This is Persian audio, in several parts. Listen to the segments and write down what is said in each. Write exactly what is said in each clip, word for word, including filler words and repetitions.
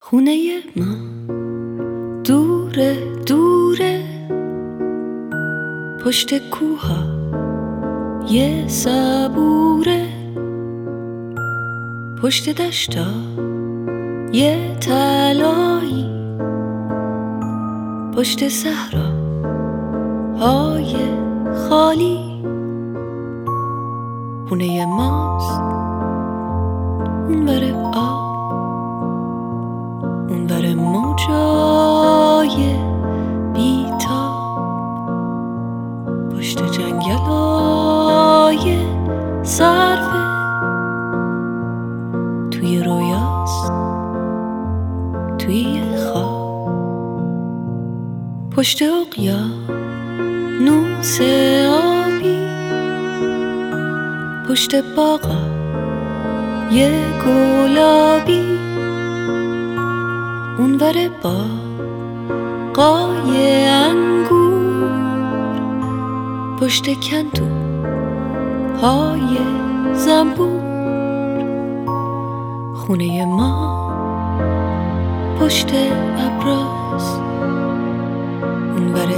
خونه ما دوره دوره، پشت کوها یه صبوره، پشت دشتا یه تلایی، پشت صحرا های خالی. خونه ماست اونور آب، اونور موجای بیتاب، پشت جنگلای سرفه، توی رویاست توی خواب، پشت اقیانوس آبی، پشت باغا یه گلابی، اونور باغای انگور، پشت کندو های زنبور. خونه ما پشت ابراست، اونور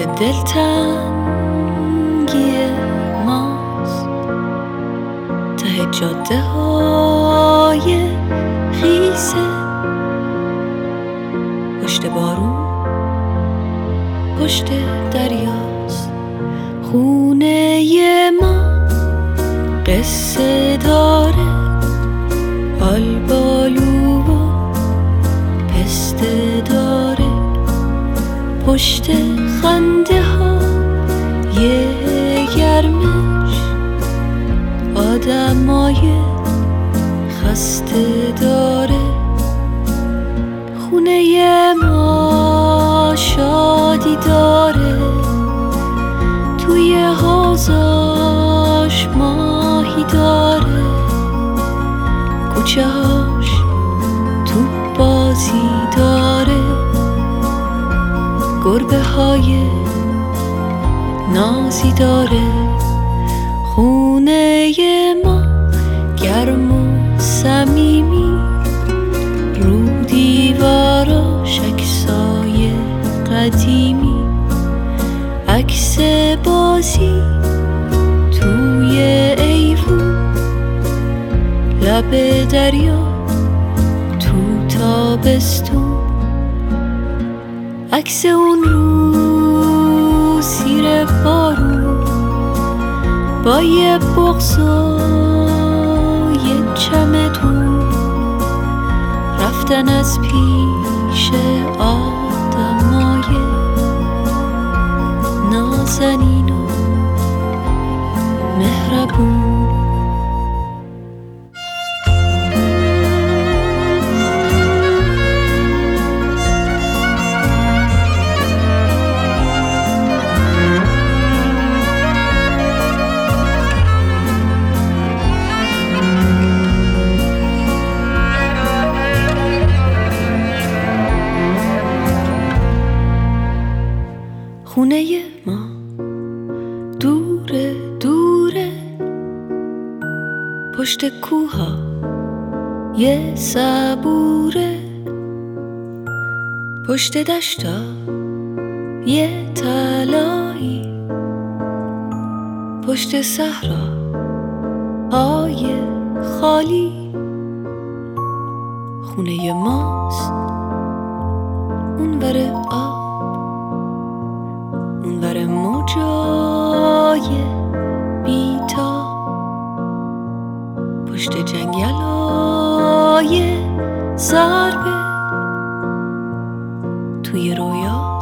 دلتنگی ماست، ته جاده های خیسه، پشت بارون پشت دریاست. خونه ما قصه داره، آلبالو و پسته داره، پشت خنده ها یه گرمش، آدمای خسته داره. خونه ما شادی داره، توی حوضاش ماهی داره، کوچه هاش تو بازی داره، گربه های نازی داره. خونه ما گرم و صمیمی، رو دیواراش عکسای قدیمی، عکس بازی توی ایوون، لب دریا تو تابستون، عکس اون رو زیر بارون، با یه بغض و یه چمدون، رفتن از پیش آدمای نازنین و مهربون. خونه ما دوره دوره، پشت کوها یه صبوره، پشت دشتا یه تلایی، پشت صحرا های خالی. خونه ماست اونور آب، اونور موجای بیتاب، پشت جنگلای سربه، توی رویا